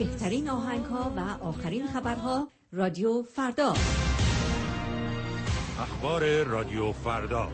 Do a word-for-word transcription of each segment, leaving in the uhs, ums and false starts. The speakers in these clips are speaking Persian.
بهترین آهنگ‌ها و آخرین خبرها. رادیو فردا. اخبار رادیو فردا.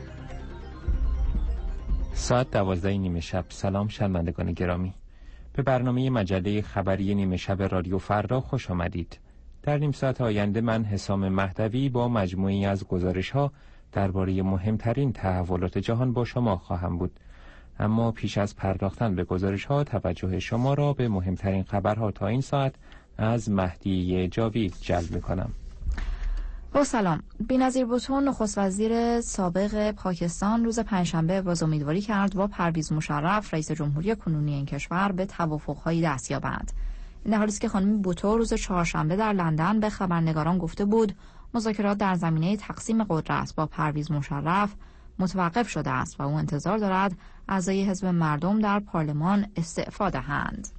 ساعت دوازده نیمه شب. سلام شنوندگان گرامی، به برنامه مجله خبری نیمه شب رادیو فردا خوش آمدید. در نیم ساعت آینده من حسام مهدوی با مجموعی از گزارش‌ها درباره مهمترین تحولات جهان با شما خواهم بود. اما پیش از پرداختن به گزارش‌ها توجه شما را به مهمترین خبرها تا این ساعت از مهدی جاوید جلب می‌کنم. با سلام. بی‌نظیر بوتو نخست وزیر سابق پاکستان روز پنجشنبه ابراز امیدواری کرد با پرویز مشرف رئیس جمهوری کنونی این کشور به توافق‌هایی دست یابند. این در حالی است که خانم بوتو روز چهارشنبه در لندن به خبرنگاران گفته بود مذاکرات در زمینه تقسیم قدرت با پرویز مشرف متوقف شده است و او انتظار دارد اعضای حزب مردم در پارلمان استعفا دهند.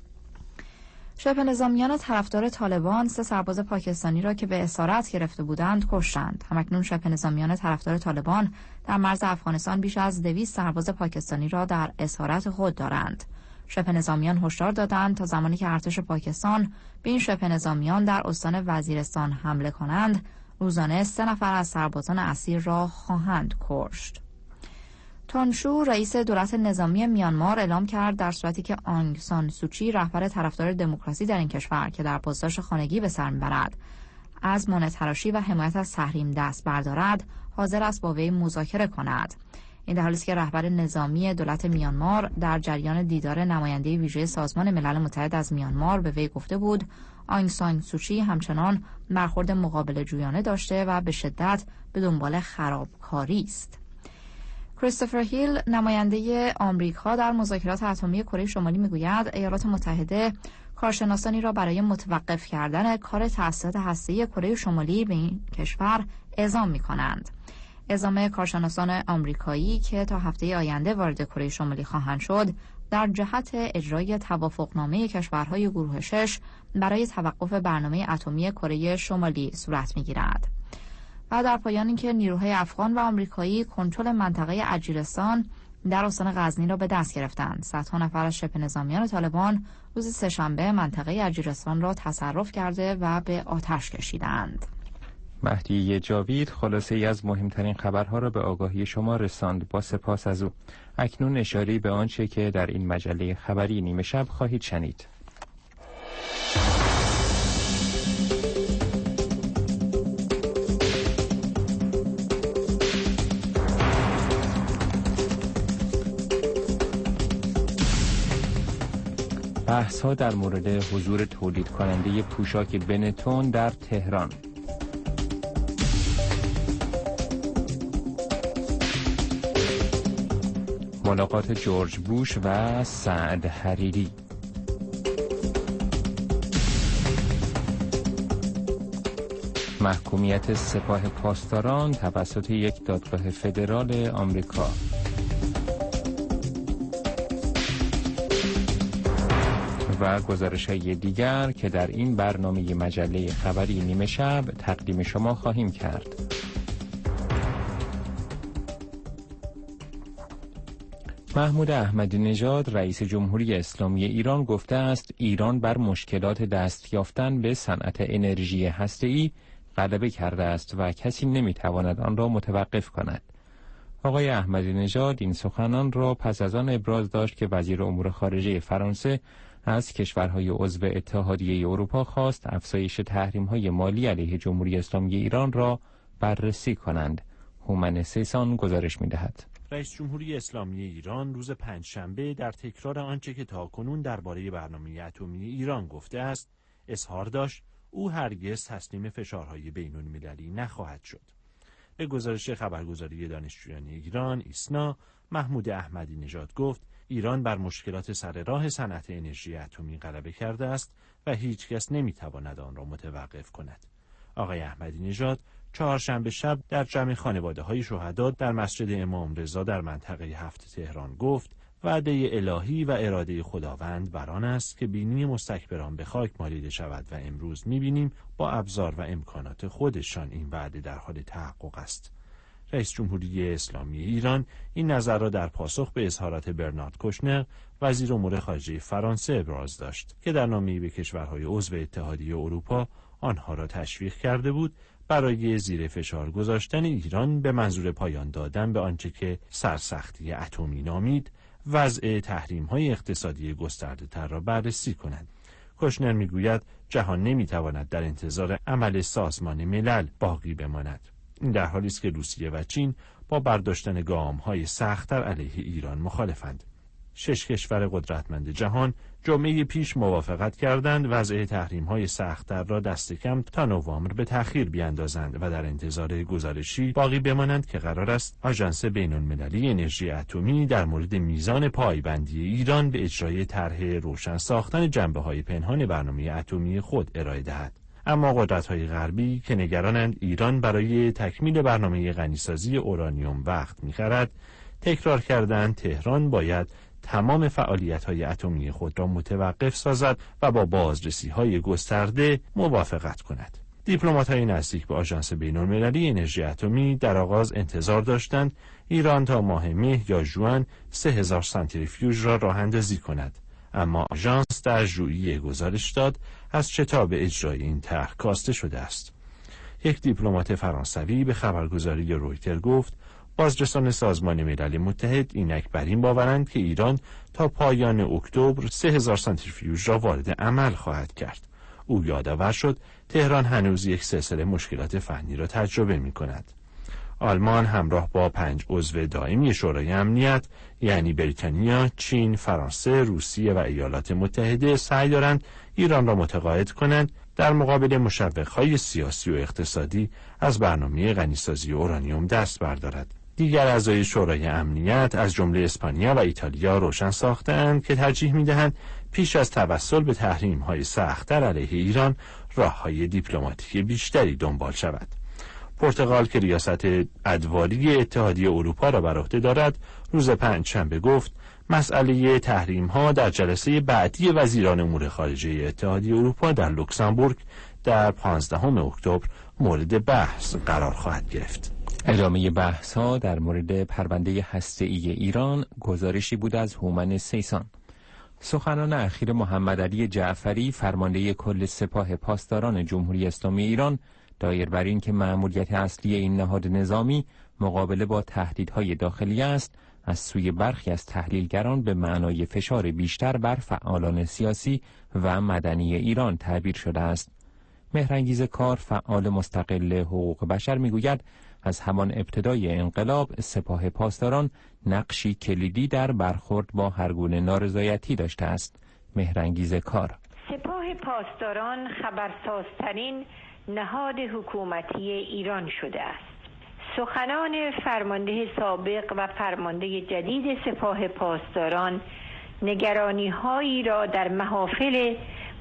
شبه نظامیان طرفدار طالبان سه سرباز پاکستانی را که به اسارت گرفته بودند کشتند. همکنون شبه نظامیان طرفدار طالبان در مرز افغانستان بیش از دویست سرباز پاکستانی را در اسارت خود دارند. شبه نظامیان هشدار دادند تا زمانی که ارتش پاکستان به این شبه نظامیان در استان وزیرستان حمله کنند، روزانه سه نفر از سربازان اسیر را خواهند کشت. تانشو رئیس دولت نظامی میانمار اعلام کرد در صورتی که آنگ سان سوچی رهبر طرفدار دموکراسی در این کشور که در پاسداشت خانگی به سر میبرد از مانع‌تراشی و حمایت از تحریم دست بردارد، حاضر است با وی مذاکره کند. این در حالی است که رهبر نظامی دولت میانمار در جریان دیدار نماینده ویژه سازمان ملل متحد از میانمار به وی گفته بود آنگ سان سوچی همچنان برخورد مقابل جویانه داشته و به شدت به دنبال خرابکاری است. کریستوفر هیل نماینده آمریکا در مذاکرات اتمی کره شمالی میگوید ایالات متحده کارشناسانی را برای متوقف کردن کار تأسیسات هسته‌ای کره شمالی به این کشور اعزام می‌کنند. اعزام کارشناسان آمریکایی که تا هفته آینده وارد کره شمالی خواهند شد در جهت اجرای توافقنامه کشورهای گروه شش برای توقف برنامه اتمی کره شمالی صورت می‌گیرد. و در پایان اینکه نیروهای افغان و آمریکایی کنترل منطقه اجیرستان در استان غزنی را به دست گرفتند. صدها نفر از شبه نظامیان طالبان روز سه‌شنبه منطقه اجیرستان را تصرف کرده و به آتش کشیدند. مهدی جاوید خلاصه ای از مهمترین خبرها را به آگاهی شما رساند. با سپاس از او. اکنون اشاره به آنچه که در این مجله خبری نیمه شب خواهید شنید. بحث‌ها در مورد حضور تولید کننده پوشاک بنتون در تهران. ملاقات جورج بوش و سعد حریری. محکومیت سپاه پاسداران توسط یک دادگاه فدرال آمریکا. و گزارش‌های دیگر که در این برنامه مجله خبری نیمه شب تقدیم شما خواهیم کرد. محمود احمدی نژاد رئیس جمهوری اسلامی ایران گفته است ایران بر مشکلات دست یافتن به صنعت انرژی هسته‌ای غلبه کرده است و کسی نمی‌تواند آن را متوقف کند. آقای احمدی نژاد این سخنان را پس از آن ابراز داشت که وزیر امور خارجه فرانسه از کشورهای عضو اتحادیه اروپا خواست افزایش تحریم‌های مالی علیه جمهوری اسلامی ایران را بررسی کنند. هومن سیسان گزارش می‌دهد. رئیس جمهوری اسلامی ایران روز پنجشنبه در تکرار آنچه که تاکنون درباره برنامه اتمی ایران گفته است، اظهار داشت او هرگز تسلیم فشارهای بین‌المللی نخواهد شد. به گزارش خبرگزاری دانشجویان ایران ایسنا، محمود احمدی نژاد گفت ایران بر مشکلات سر راه صنعت انرژی اتمی غلبه کرده است و هیچ کس نمی‌تواند آن را متوقف کند. آقای احمدی نژاد چهارشنبه شب در جمع خانواده‌های شهدا در مسجد امام رضا در منطقه هفت تهران گفت وعده الهی و اراده خداوند بر آن است که بینی مستکبران به خاک مالیده شود و امروز می‌بینیم با ابزار و امکانات خودشان این وعده در حال تحقق است. رئیس جمهوری اسلامی ایران این نظر را در پاسخ به اظهارات برنارد کوشنر وزیر امور خارجه فرانسه ابراز داشت که در نامه‌ای به کشورهای عضو اتحادیه اروپا آنها را تشویق کرده بود برای زیر فشار گذاشتن ایران به منظور پایان دادن به آنچه که سرسختی اتمی نامید، وضع تحریم‌های اقتصادی گسترده‌تر را بررسی کنند. کوشنر میگوید جهان نمیتواند در انتظار عمل سازمان ملل باقی بماند. این در حالی است که روسیه و چین با برداشتن گام‌های سخت‌تر علیه ایران مخالفند. شش کشور قدرتمند جهان جمعه پیش موافقت کردند وضع تحریم‌های سخت‌تر را دست کم تا نوامبر به تأخیر بیاندازند و در انتظار گزارشی باقی بمانند که قرار است آژانس بین‌المللی انرژی اتمی در مورد میزان پایبندی ایران به اجرای طرح روشن ساختن جنبه‌های پنهان برنامه اتمی خود ارائه دهد. اما قدرت‌های غربی که نگرانند ایران برای تکمیل برنامه غنیسازی اورانیوم وقت می‌خرد، تکرار کردند تهران باید تمام فعالیت‌های اتمی خود را متوقف سازد و با بازرسی‌های گسترده موافقت کند. دیپلمات‌های نزدیک به آژانس بین‌المللی انرژی اتمی در آغاز انتظار داشتند ایران تا ماه مه یا ژوئن سه هزار سانتریفیوژ را راه اندازی کند، اما آژانس در ژوئیه گزارش داد از شتاب اجرای این طرح کاسته شده است. یک دیپلمات فرانسوی به خبرگزاری رویتر گفت بازرسان سازمان ملل متحد اینک بر این باورند که ایران تا پایان اکتبر سه هزار سانتریفیوژ را وارد عمل خواهد کرد. او یادآور شد تهران هنوز یک سلسله مشکلات فنی را تجربه می کند. آلمان همراه با پنج عضو دائمی شورای امنیت یعنی بریتانیا، چین، فرانسه، روسیه و ایالات متحده سعی دارند ایران را متقاعد کنند در مقابل مشوق‌های سیاسی و اقتصادی از برنامه غنیسازی اورانیوم دست بردارد. دیگر اعضای شورای امنیت از جمله اسپانیا و ایتالیا روشن ساختند که ترجیح می‌دهند پیش از توسل به تحریم‌های سخت‌تر علیه ایران راه‌های دیپلماتیک بیشتری دنبال شود. پرتغال که ریاست ادواری اتحادیه اروپا را بر عهده دارد، روز پنجشنبه گفت مسئله تحریم‌ها در جلسه بعدی وزیران امور خارجه اتحادیه اروپا در لوکزامبورگ در پانزدهم اکتبر مورد بحث قرار خواهد گرفت. ادامه بحث‌ها در مورد پرونده هسته‌ای ایران گزارشی بود از هومن سیسان. سخنان اخیر محمد علی جعفری فرمانده کل سپاه پاسداران جمهوری اسلامی ایران دایر بر این که مأموریت اصلی این نهاد نظامی مقابله با تهدیدهای داخلی است، از سوی برخی از تحلیلگران به معنای فشار بیشتر بر فعالان سیاسی و مدنی ایران تعبیر شده است. مهرانگیز کار فعال مستقل حقوق بشر میگوید از همان ابتدای انقلاب سپاه پاسداران نقشی کلیدی در برخورد با هر گونه نارضایتی داشته است. مهرانگیز کار: سپاه پاسداران خبرسازترین نهاد حکومتی ایران شده است. سخنان فرمانده سابق و فرمانده جدید سپاه پاسداران نگرانی‌هایی را در محافل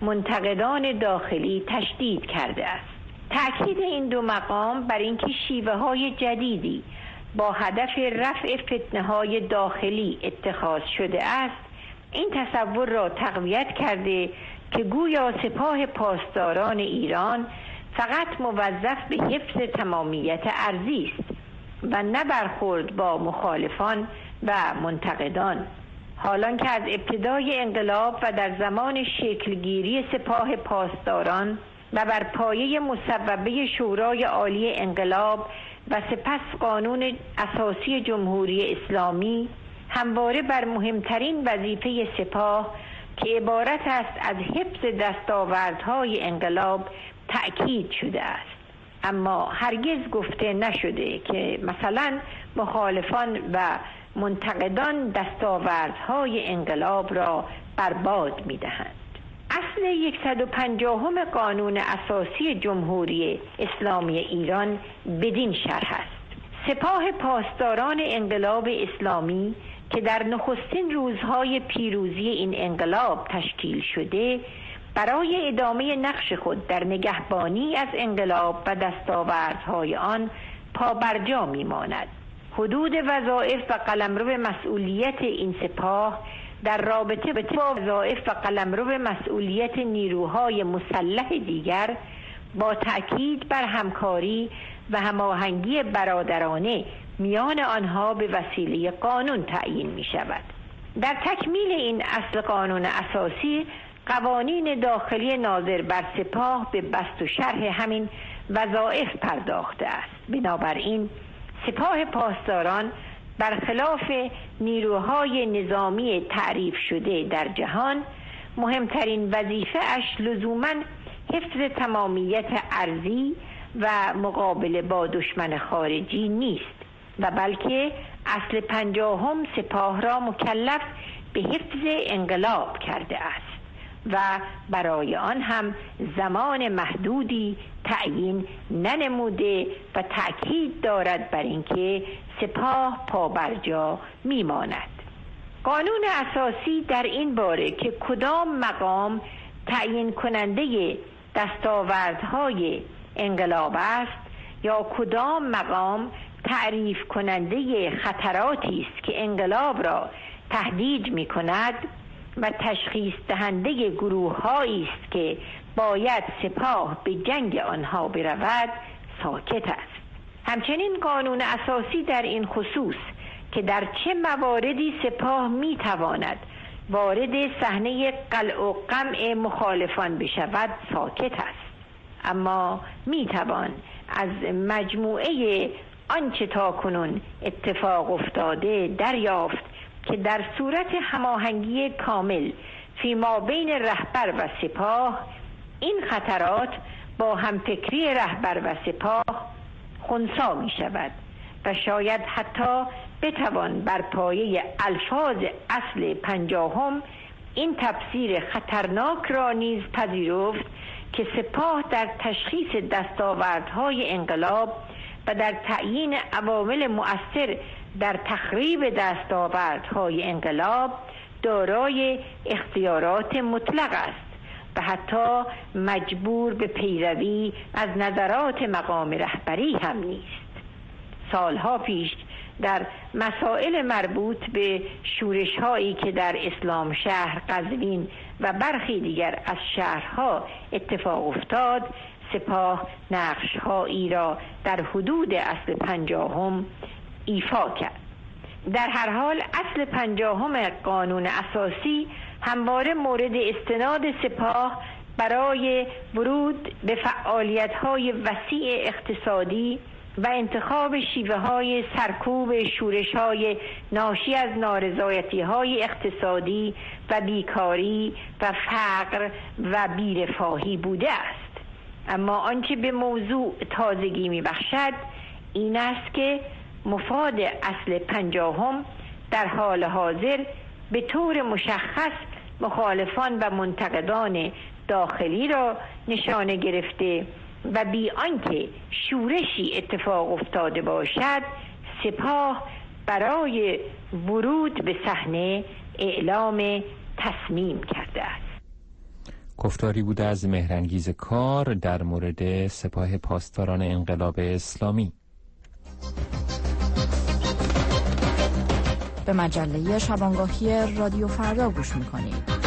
منتقدان داخلی تشدید کرده است. تأکید این دو مقام بر اینکه شیوه‌های جدیدی با هدف رفع فتنه‌های داخلی اتخاذ شده است، این تصور را تقویت کرده که گویا سپاه پاسداران ایران فقط موظف به حفظ تمامیت ارضی است و نه برخورد با مخالفان و منتقدان. حالان که از ابتدای انقلاب و در زمان شکلگیری سپاه پاسداران و بر پایه مصوبه شورای عالی انقلاب و سپس قانون اساسی جمهوری اسلامی همواره بر مهمترین وظیفه سپاه که عبارت است از حفظ دستاوردهای انقلاب تأکید شده است، اما هرگز گفته نشده که مثلا مخالفان و منتقدان دستاوردهای انقلاب را برباد می‌دهند. اصل صد و پنجاهم قانون اساسی جمهوری اسلامی ایران بدین شرح است: سپاه پاسداران انقلاب اسلامی که در نخستین روزهای پیروزی این انقلاب تشکیل شده، برای ادامه نقش خود در نگهبانی از انقلاب و دستاوردهای آن پابرجا میماند. حدود وظایف و قلمرو مسئولیت این سپاه در رابطه با وظایف و قلمرو مسئولیت نیروهای مسلح دیگر با تأکید بر همکاری و هماهنگی برادرانه میان آنها به وسیله قانون تعیین می شود. در تکمیل این اصل قانون اساسی، قوانین داخلی ناظر بر سپاه به بسط و شرح همین وظایف پرداخته است. بنابراین سپاه پاسداران برخلاف نیروهای نظامی تعریف شده در جهان، مهمترین وظیفه اش لزوماً حفظ تمامیت ارضی و مقابله با دشمن خارجی نیست و بلکه اصل پنجاهم سپاه را مکلف به حفظ انقلاب کرده است و برای آن هم زمان محدودی تعیین ننموده و تأکید دارد بر اینکه سپاه پابرجا میماند. قانون اساسی در این باره که کدام مقام تعیین کننده دستاوردهای انقلاب است یا کدام مقام تعریف کننده خطراتی است که انقلاب را تهدید می کند و تشخیص دهنده گروه‌هایی است که باید سپاه به جنگ آنها برود، ساکت است. همچنین قانون اساسی در این خصوص که در چه مواردی سپاه می تواند وارد صحنه قلع و قمع مخالفان بشود، ساکت است. اما می توان از مجموعه آنچه تا کنون اتفاق افتاده دریافت که در صورت هماهنگی کامل فیما بین رهبر و سپاه، این خطرات با همفکری رهبر و سپاه خنثی می شود و شاید حتی بتوان بر پایه الفاظ اصل پنجاهم این تفسیر خطرناک را نیز پذیرفت که سپاه در تشخیص دستاوردهای انقلاب و در تعیین عوامل مؤثر در تخریب دستاوردهای انقلاب دارای اختیارات مطلق است و حتی مجبور به پیروی از نظرات مقام رهبری هم نیست. سالها پیش در مسائل مربوط به شورش‌هایی که در اسلام شهر، قزوین و برخی دیگر از شهرها اتفاق افتاد، سپاه نقش‌هایی را در حدود اصل پنجاهم ایفا کرد. در هر حال اصل پنجاهم قانون اساسی همواره مورد استناد سپاه برای ورود به فعالیت‌های وسیع اقتصادی و انتخاب شیوه‌های سرکوب شورش‌های ناشی از نارضایتی‌های اقتصادی و بیکاری و فقر و بی‌رفاهی بوده است. اما آنچه به موضوع تازگی می‌بخشد این است که مفاد اصل پنجاهم در حال حاضر به طور مشخص مخالفان و منتقدان داخلی را نشانه گرفته و بی آنکه شورشی اتفاق افتاده باشد، سپاه برای ورود به صحنه اعلام تصمیم کرده است. گفتاری بوده از مهرانگیز کار در مورد سپاه پاسداران انقلاب اسلامی. به مجله شبانگاهی رادیو فردا گوش میکنید.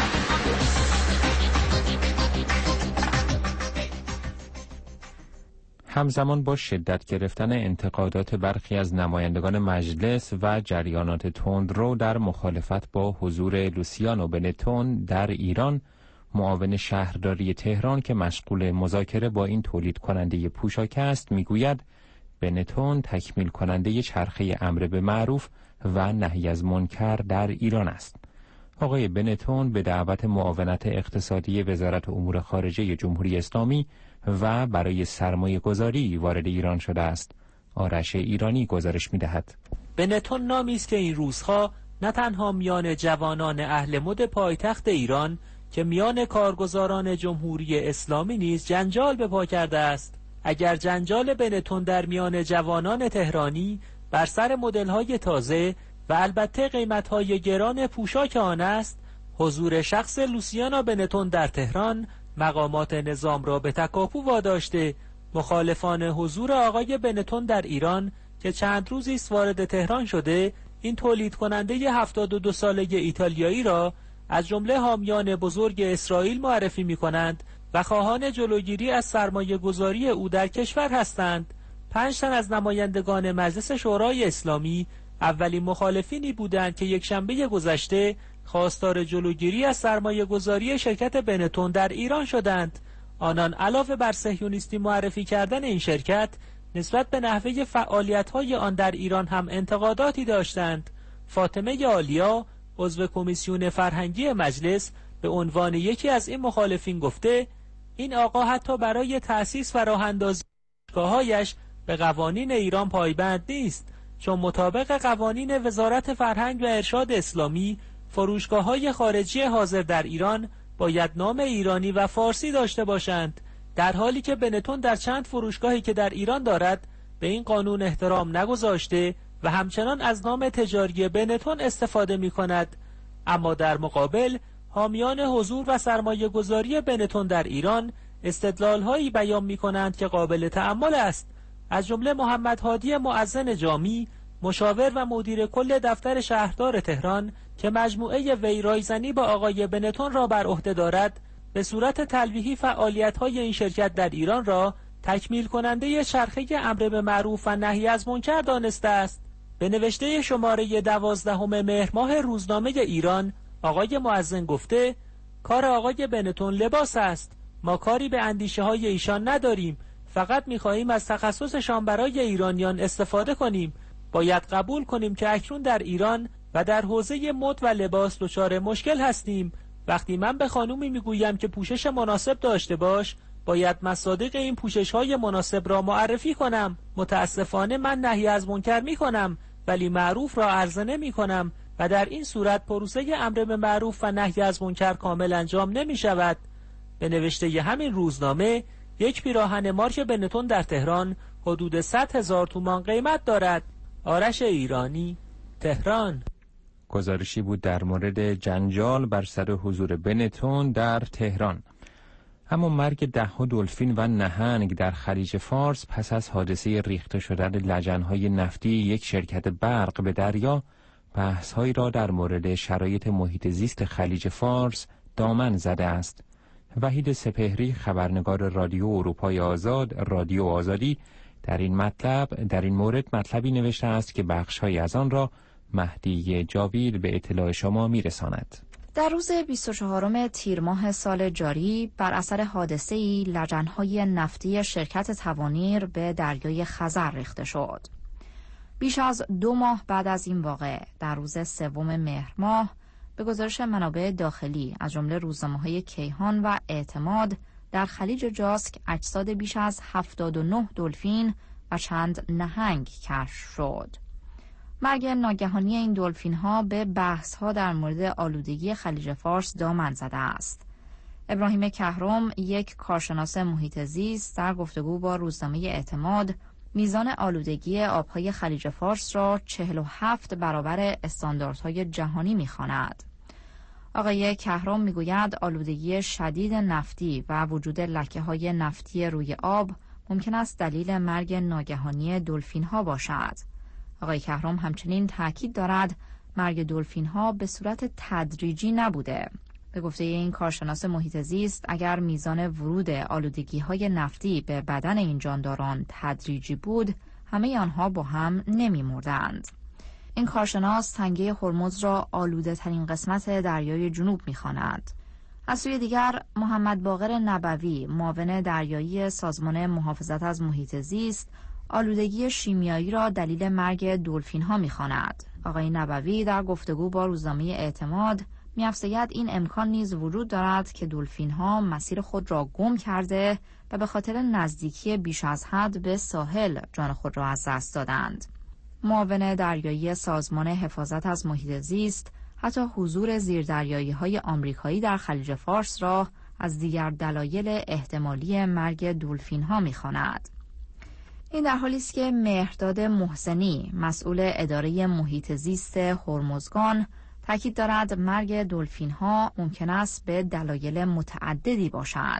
همزمان با شدت گرفتن انتقادات برخی از نمایندگان مجلس و جریانات تندرو در مخالفت با حضور لوسیانو بنتون در ایران، معاون شهرداری تهران که مشغول مذاکره با این تولید کننده پوشاک است میگوید بنتون تکمیل کننده چرخه امر به معروف و نهی از منکر در ایران است. آقای بنتون به دعوت معاونت اقتصادی وزارت امور خارجه جمهوری اسلامی و برای سرمایه گذاری وارد ایران شده است. آرش ایرانی گزارش می دهد. بنتون نامی است که این روزها نه تنها میان جوانان اهل مد پایتخت ایران که میان کارگزاران جمهوری اسلامی نیز جنجال به پا کرده است. اگر جنجال بنتون در میان جوانان تهرانی بر سر مدل‌های تازه و البته قیمت‌های گران پوشاک آن است، حضور شخص لوسیانو بنتون در تهران مقامات نظام را به تکاپو واداشته. مخالفان حضور آقای بنتون در ایران که چند روزی است وارد تهران شده، این تولید کننده هفتاد و دو ساله ایتالیایی را از جمله حامیان بزرگ اسرائیل معرفی می کنند و خواهان جلوگیری از سرمایه گذاری او در کشور هستند. پنج تن از نمایندگان مجلس شورای اسلامی اولین مخالفینی بودند که یک شنبه گذشته خواستار جلوگیری از سرمایه گذاری شرکت بنتون در ایران شدند. آنان علاوه بر صهیونیستی معرفی کردن این شرکت، نسبت به نحوه فعالیت‌های آن در ایران هم انتقاداتی داشتند. فاطمه عالیا، عضو کمیسیون فرهنگی مجلس، به عنوان یکی از این مخالفین گفته این آقا حتی برای تأسیس و راه‌اندازی فروشگاه‌هایش به قوانین ایران پایبند نیست، چون مطابق قوانین وزارت فرهنگ و ارشاد اسلامی فروشگاه‌های خارجی حاضر در ایران باید نام ایرانی و فارسی داشته باشند، در حالی که بنتون در چند فروشگاهی که در ایران دارد به این قانون احترام نگذاشته و همچنان از نام تجاری بنتون استفاده می کند. اما در مقابل حامیان حضور و سرمایه گذاری بنتون در ایران استدلال هایی بیان می کنند که قابل تأمل است. از جمله محمد هادی مؤذن جامی، مشاور و مدیر کل دفتر شهردار تهران که مجموعه وی رایزنی با آقای بنتون را بر عهده دارد، به صورت تلویحی فعالیت‌های این شرکت در ایران را تکمیل کننده چرخه امر به معروف و نهی از منکر دانسته است. به نوشته شماره دوازدهم مهر ماه روزنامه ایران، آقای مؤذن گفته کار آقای بنتون لباس است. ما کاری به اندیشه های ایشان نداریم، فقط می‌خواهیم از تخصصشان برای ایرانیان استفاده کنیم. باید قبول کنیم که اکنون در ایران و در حوزه مد و لباس دچار مشکل هستیم. وقتی من به خانومی میگویم که پوشش مناسب داشته باش، باید مصادیق این پوشش‌های مناسب را معرفی کنم. متاسفانه من نهی از منکر می‌کنم ولی معروف را عرضه نمی‌کنم و در این صورت پروسه امر به معروف و نهی از منکر کامل انجام نمی‌شود. به نوشته همین روزنامه، یک پیراهن مارک بنتون در تهران حدود صد هزار تومان قیمت دارد. آرش ایرانی، تهران. گزارشی بود در مورد جنجال بر سر حضور بنتون در تهران. اما مرگ ده‌ها دلفین و نهنگ در خلیج فارس پس از حادثه ریخته شدن لجن‌های نفتی یک شرکت برق به دریا، بحث‌هایی را در مورد شرایط محیط زیست خلیج فارس دامن زده است. وحید سپهری، خبرنگار رادیو اروپای آزاد، رادیو آزادی، در این مطلب در این مورد مطلبی نوشته است که بخش‌هایی از آن را مهدی جاوید به اطلاع شما میرساند. در روز بیست و چهارم تیر ماه سال جاری بر اثر حادثه‌ای لجن‌های نفتی شرکت توانیر به دریای خزر ریخته شد. بیش از دو ماه بعد از این واقعه، در روز سوم مهر ماه، به گزارش منابع داخلی از جمله روزنامه‌های کیهان و اعتماد، در خلیج جاسک اجساد بیش از هفتاد و نه دلفین و چند نهنگ کشف شد. مرگ ناگهانی این دلفین‌ها به بحث‌ها در مورد آلودگی خلیج فارس دامن زده است. ابراهیم کهرم، یک کارشناس محیط زیست، در گفتگو با روزنامه اعتماد میزان آلودگی آب‌های خلیج فارس را چهل و هفت برابر استانداردهای جهانی می‌خواند. آقای کهرم میگوید آلودگی شدید نفتی و وجود لکه‌های نفتی روی آب ممکن است دلیل مرگ ناگهانی دلفین‌ها باشد. آقای کهرم همچنین تاکید دارد مرگ دلفین‌ها به صورت تدریجی نبوده. به گفته این کارشناس محیط زیست، اگر میزان ورود آلودگی‌های نفتی به بدن این جانداران تدریجی بود، همه آنها با هم نمی‌مردند. این کارشناس تنگه هرمز را آلوده ترین قسمت دریای جنوب می‌خواند. از سوی دیگر محمد باقر نبوی، معاون دریایی سازمان محافظت از محیط زیست، آلودگی شیمیایی را دلیل مرگ دلفین‌ها می‌خواند. آقای نبوی در گفتگو با روزنامه اعتماد می‌افزاید این امکان نیز وجود دارد که دلفین‌ها مسیر خود را گم کرده و به خاطر نزدیکی بیش از حد به ساحل جان خود را از دست دادند. معاون دریایی سازمان حفاظت از محیط زیست حتی حضور زیردریایی‌های آمریکایی در خلیج فارس را از دیگر دلایل احتمالی مرگ دلفین‌ها می‌خواند. این در حالی است که مهرداد محسنی، مسئول اداره محیط زیست هرمزگان، تاکید دارد مرگ دلفین‌ها ممکن است به دلایل متعددی باشد.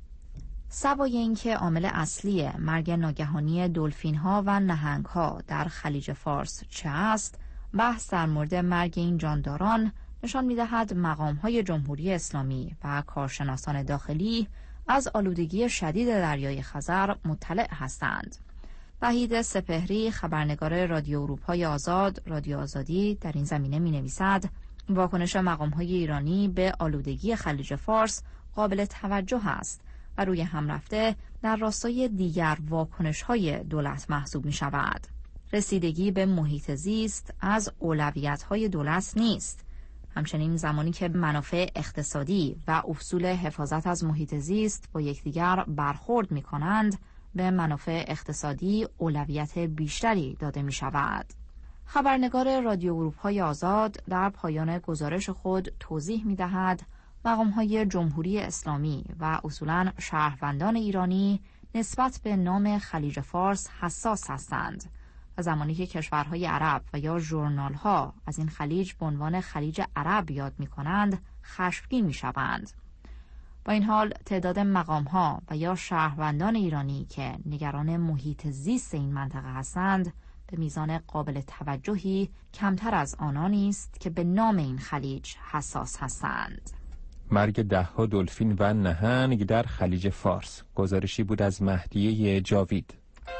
سوای اینکه عامل اصلی مرگ ناگهانی دلفین‌ها و نهنگ‌ها در خلیج فارس چه است، بحث در مورد مرگ این جانداران نشان می‌دهد مقام‌های جمهوری اسلامی و کارشناسان داخلی از آلودگی شدید دریای خزر مطلع هستند. وحید سپهری، خبرنگار رادیو اروپای آزاد، رادیو آزادی، در این زمینه می‌نویسد واکنش مقام‌های ایرانی به آلودگی خلیج فارس قابل توجه است و روی هم رفته در راستای دیگر واکنش‌های دولت محسوب می‌شود. رسیدگی به محیط زیست از اولویت‌های دولت نیست. همچنین زمانی که منافع اقتصادی و اصول حفاظت از محیط زیست با یکدیگر برخورد می‌کنند، به منافع اقتصادی اولویت بیشتری داده می‌شود. خبرنگار رادیو اروپای آزاد در پایان گزارش خود توضیح می‌دهد مقام‌های جمهوری اسلامی و اصولاً شهروندان ایرانی نسبت به نام خلیج فارس حساس هستند و زمانی که کشورهای عرب و یا ژورنال‌ها از این خلیج به عنوان خلیج عرب یاد می‌کنند خشمگین می‌شوند. با این حال تعداد مقام‌ها و یا شهروندان ایرانی که نگران محیط زیست این منطقه هستند به میزان قابل توجهی کمتر از آنانی است که به نام این خلیج حساس هستند. مرگ ده‌ها دلفین و نهنگ در خلیج فارس. گزارشی بود از مهدیه جاوید.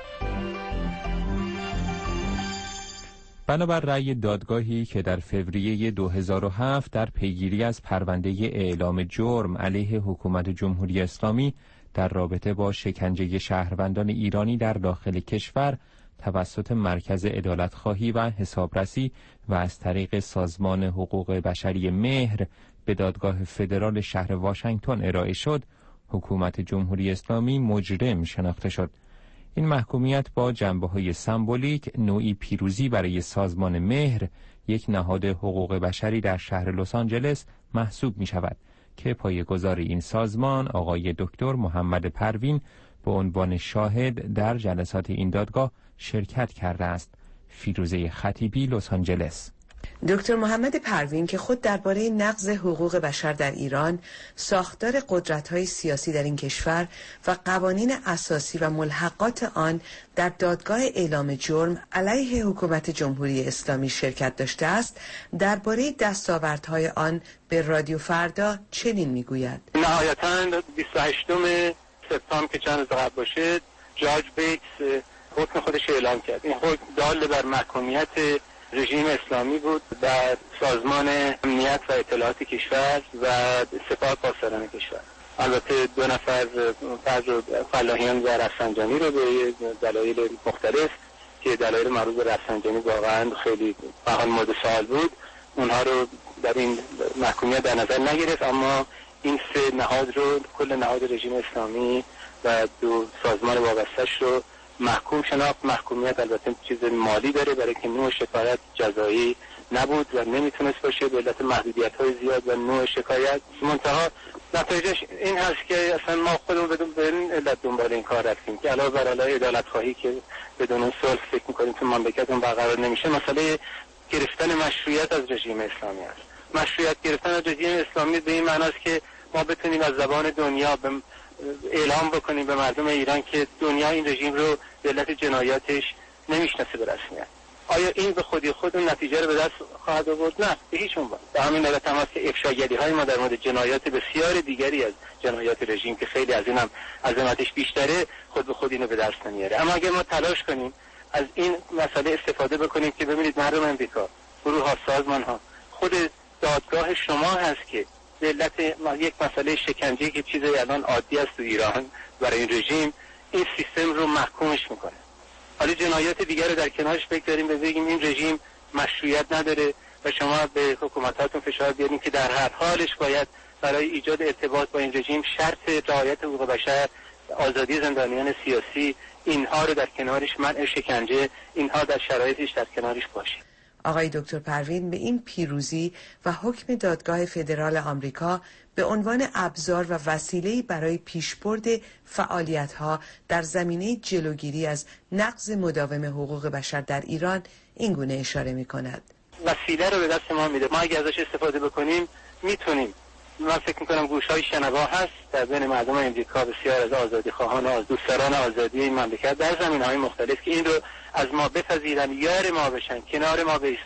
بنابر رأی دادگاهی که در فوریه دو هزار و هفت در پیگیری از پرونده اعلام جرم علیه حکومت جمهوری اسلامی در رابطه با شکنجه شهروندان ایرانی در داخل کشور توسط مرکز عدالت‌خواهی و حسابرسی و از طریق سازمان حقوق بشری مهر به دادگاه فدرال شهر واشنگتن ارائه شد، حکومت جمهوری اسلامی مجرم شناخته شد. این محکومیت با جنبه‌های سمبولیک نوعی پیروزی برای سازمان مهر، یک نهاد حقوق بشری در شهر لس آنجلس محسوب می شود که پایه‌گذار این سازمان آقای دکتر محمد پروین به عنوان شاهد در جلسات این دادگاه شرکت کرده است. فیروزه خطیبی، لس آنجلس. دکتر محمد پروین که خود درباره نقض حقوق بشر در ایران، ساختار قدرت‌های سیاسی در این کشور و قوانین اساسی و ملحقات آن در دادگاه اعلام جرم علیه حکومت جمهوری اسلامی شرکت داشته است، درباره دستاوردهای آن به رادیو فردا چنین میگوید: نهایتاً بیست و هشتم سپتامبر که چند روز قبل باشه، جاج بیکس حکم خودش اعلام کرد. این حکم دال بر محکومیت رژیم اسلامی بود در سازمان امنیت و اطلاعات کشور و سپاه پاسداران کشور. البته دو نفر فرد فلاحیان و رفسنجانی رو به دلایل مختلف که دلایل مربوط به رفسنجانی واقعا خیلی بحال مورد سوال بود، اونها رو در این محکومیت در نظر نگرفت، اما این سه نهاد رو، کل نهاد رژیم اسلامی و دو سازمان وابسته‌اش رو محکوم شناخت. محکومیت البته چیز مالی داره، برای که نوع شکایت جزایی نبود و نمیتونست باشه به علت محدودیت‌های زیاد و نوع شکایت. منتها نتایجش این هست که اصلا ما خودمون بدون به این علت دنبال این کار رفتیم که علاوه بر علای عدالت خواهی که بدون صلح فکر می‌کنیم تو مملکتمون برقرار نمیشه، مسئله گرفتن مشروعیت از رژیم اسلامی است. مشروعیت گرفتن از رژیم اسلامی به این معنی است که ما بتونیم از زبان دنیا به اعلام بکنیم به مردم ایران که دنیا این رژیم رو به علت جنایاتش نمیشناسه به رسمیت. آیا این به خودی خود اون نتیجه رو به دست خواهد آورد؟ نه، به هیچ عنوان. به همین علت هم هست که افشاگری‌های ما در مورد جنایات بسیار دیگری از جنایات رژیم که خیلی از این هم عظمتش بیشتره خود به خود اینو به دست نمیاره. اما اگر ما تلاش کنیم از این مسئله استفاده بکنیم که ببینید مردم امریکا، گروه ها، سازمان ها، خود دادگاه شما هست که به علت یک مسئله شکنجه که چیزی الان عادی است تو ایران برای این رژیم، این سیستم رو محکومش میکنه. حالا جنایات دیگر رو در کنارش بگذاریم و بگیم این رژیم مشروعیت نداره و شما به حکومتاتون فشار بیارین که در هر حالش باید برای ایجاد ارتباط با این رژیم شرط رعایت حقوق بشر، آزادی زندانیان سیاسی، اینها رو در کنارش، منع شکنجه، اینها در شرایطش در کنارش باشه. آقای دکتر پروین به این پیروزی و حکم دادگاه فدرال آمریکا به عنوان ابزار و وسیله‌ای برای پیشبرد فعالیت‌ها در زمینه جلوگیری از نقض مداوم حقوق بشر در ایران این گونه اشاره می‌کند. وسیله رو به دست ما میده. ما اگه ازش استفاده بکنیم میتونیم. من فکر می‌کنم گوش‌های شنوا هست در بین مردم امریکا، بسیار از آزادی‌خواهان و دوستداران آزادی این مملکت در زمینه‌های مختلف که این رو از ما بپذیرن، یار ما بشن، کنار ما بایستن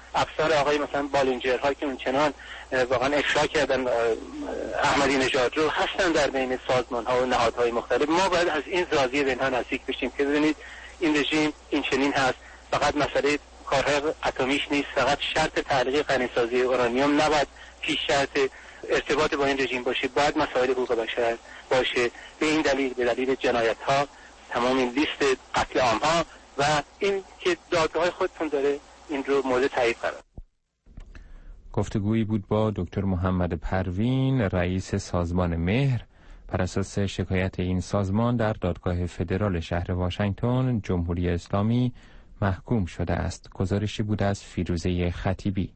افسر آقای مثلا بالینجر ها که اونچنان واقعا افشا کردن احمدی نژاد رو هستن در بین سازمان ها و نهادهای مختلف. ما باید از این زاویه به اینها نزدیک بشیم که ببینید این رژیم این چنین هست، فقط مسئله کارهای اتمیش نیست، فقط شرط تعلیق غنیسازی اورانیوم نباید پیش شرط ارتباط با این رژیم باشه، باید مسائل حقوق بشر باشه. به این دلیل، به دلیل جنایت ها، تمام این لیست قتل عام ها و این که دادگاه خودتون داره این رو مورد تایید قرار. گفتگویی بود با دکتر محمد پروین، رئیس سازمان مهر. بر اساس شکایت این سازمان در دادگاه فدرال شهر واشنگتن جمهوری اسلامی محکوم شده است. گزارشی بود از فیروزه خطیبی.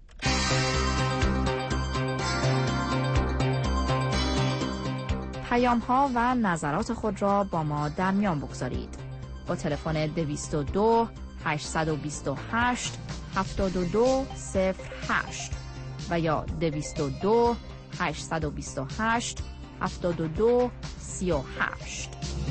پیام ها و نظرات خود را با ما در میان بگذارید. با تلفن دویست و دو هشتصد و بیست و هشت هفتاد و دو صفر هشت و یا دویست و دو هشتصد و بیست و هشت هفتاد و دو سی و هشت.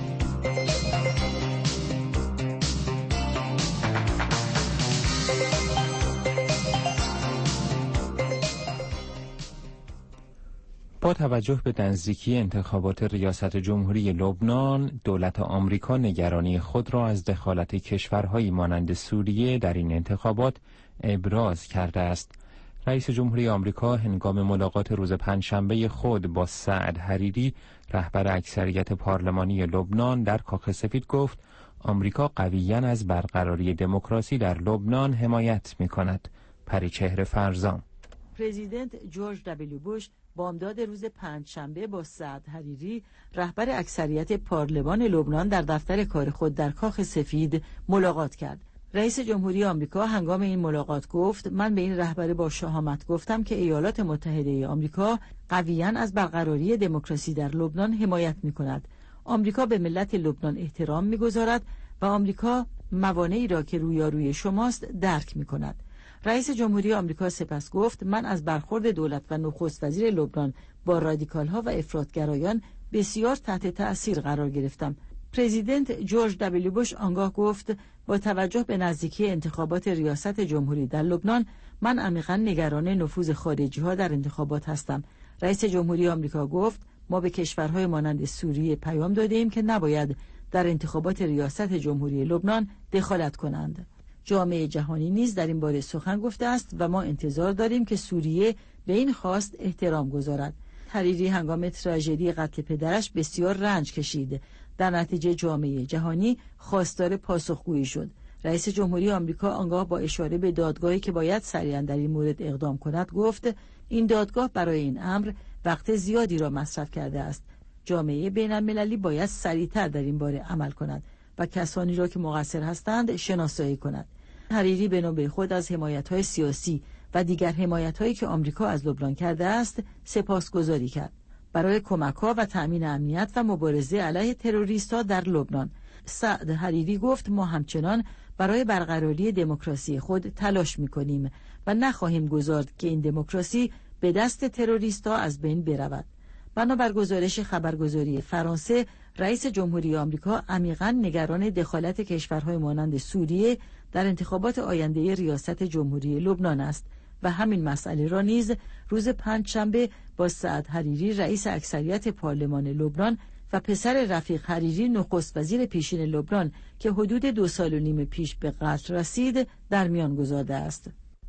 با توجه به نزدیکی انتخابات ریاست جمهوری لبنان، دولت آمریکا نگرانی خود را از دخالت کشورهایی مانند سوریه در این انتخابات ابراز کرده است. رئیس جمهوری آمریکا هنگام ملاقات روز پنجشنبه خود با سعد حریری، رهبر اکثریت پارلمانی لبنان، در کاخ سفید گفت آمریکا قویاً از برقراری دموکراسی در لبنان حمایت می‌کند. پریچهر فرزام. پرزیدنت جورج دبلیو بوش بامداد روز پنجشنبه با سعد حریری، رهبر اکثریت پارلمان لبنان، در دفتر کار خود در کاخ سفید ملاقات کرد. رئیس جمهوری آمریکا هنگام این ملاقات گفت من به این رهبر با شهامت گفتم که ایالات متحده آمریکا قویاً از برقراری دموکراسی در لبنان حمایت می‌کند. آمریکا به ملت لبنان احترام می‌گذارد و آمریکا موانعی را که رویاروی شماست درک می‌کند. رئیس جمهوری آمریکا سپس گفت من از برخورد دولت و نخست وزیر لبنان با رادیکال‌ها و افراطگرایان بسیار تحت تأثیر قرار گرفتم. پرزیدنت جورج دبلیو بوش آنگاه گفت با توجه به نزدیکی انتخابات ریاست جمهوری در لبنان من عمیقاً نگران نفوذ خارجی‌ها در انتخابات هستم. رئیس جمهوری آمریکا گفت ما به کشورهای مانند سوریه پیام دادیم که نباید در انتخابات ریاست جمهوری لبنان دخالت کنند. جامعه جهانی نیز در این باره سخن گفته است و ما انتظار داریم که سوریه به این خواست احترام گذارد. حریری هنگام تراژدی قتل پدرش بسیار رنج کشید. در نتیجه جامعه جهانی خواستار پاسخگویی شد. رئیس جمهوری آمریکا آنگاه با اشاره به دادگاهی که باید سریعا در این مورد اقدام کند گفت این دادگاه برای این امر وقت زیادی را مصرف کرده است. جامعه بین المللی باید سریعتر در این باره عمل کند و کسانی را که مقصر هستند شناسایی کند. حریری به نوبه خود از حمایت‌های سیاسی و دیگر حمایت‌هایی که آمریکا از لبنان کرده است سپاسگزاری کرد برای کمک‌ها و تأمین امنیت و مبارزه علیه تروریست‌ها در لبنان. سعد حریری گفت ما همچنان برای برقراری دموکراسی خود تلاش می‌کنیم و نخواهیم گذارد که این دموکراسی به دست تروریست‌ها از بین برود. بنابر گزارش خبرگزاری فرانسه، رئیس جمهوری آمریکا عمیقاً نگران دخالت کشورهای مانند سوریه در انتخابات آینده ریاست جمهوری لبنان است و همین مسئله را نیز روز پنجشنبه با سعد حریری، رئیس اکثریت پارلمان لبنان و پسر رفیق حریری، نخست وزیر پیشین لبنان که حدود دو سال و نیم پیش به قتل رسید، در میان گذارده است.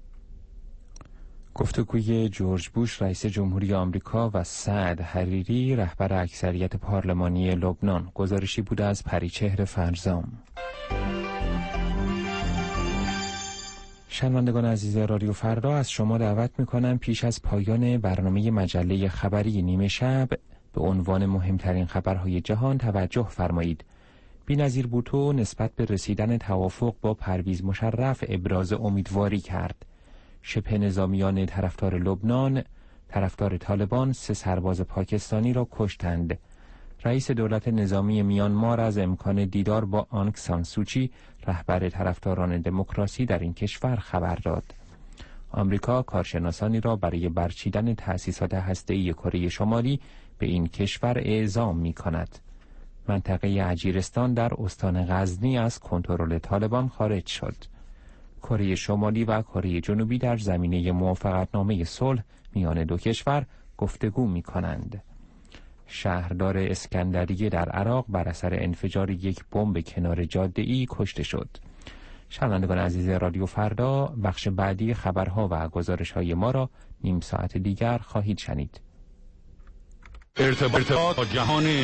گفتگوی جورج بوش رئیس جمهوری آمریکا و سعد حریری، رهبر اکثریت پارلمانی لبنان. گزارشی بود از پریچهر فرزام. شنوندگان عزیز رادیو فردا، از شما دعوت می‌کنم پیش از پایان برنامه مجله خبری نیمه شب به عنوان مهمترین خبرهای جهان توجه فرمایید. بی‌نظیر بوتو نسبت به رسیدن توافق با پرویز مشرف ابراز امیدواری کرد. شبه نظامیان طرفدار لبنان، طرفدار طالبان، سه سرباز پاکستانی را کشتند. رئیس دولت نظامی میانمار از امکان دیدار با آنگ سان سوچی، رهبر طرفداران دموکراسی در این کشور، خبر داد. آمریکا کارشناسانی را برای برچیدن تأسیسات هسته‌ای کره شمالی به این کشور اعزام می کند. منطقه اجیرستان در استان غزنی از کنترل طالبان خارج شد. کره شمالی و کره جنوبی در زمینه موافقتنامه صلح میان دو کشور گفتگو می کنند. شهردار اسکندریه در عراق بر اثر انفجار یک بمب کنار جاده‌ای کشته شد. شنوندگان عزیز رادیو فردا، بخش بعدی خبرها و گزارش‌های ما را نیم ساعت دیگر خواهید شنید. ارتباط با جهان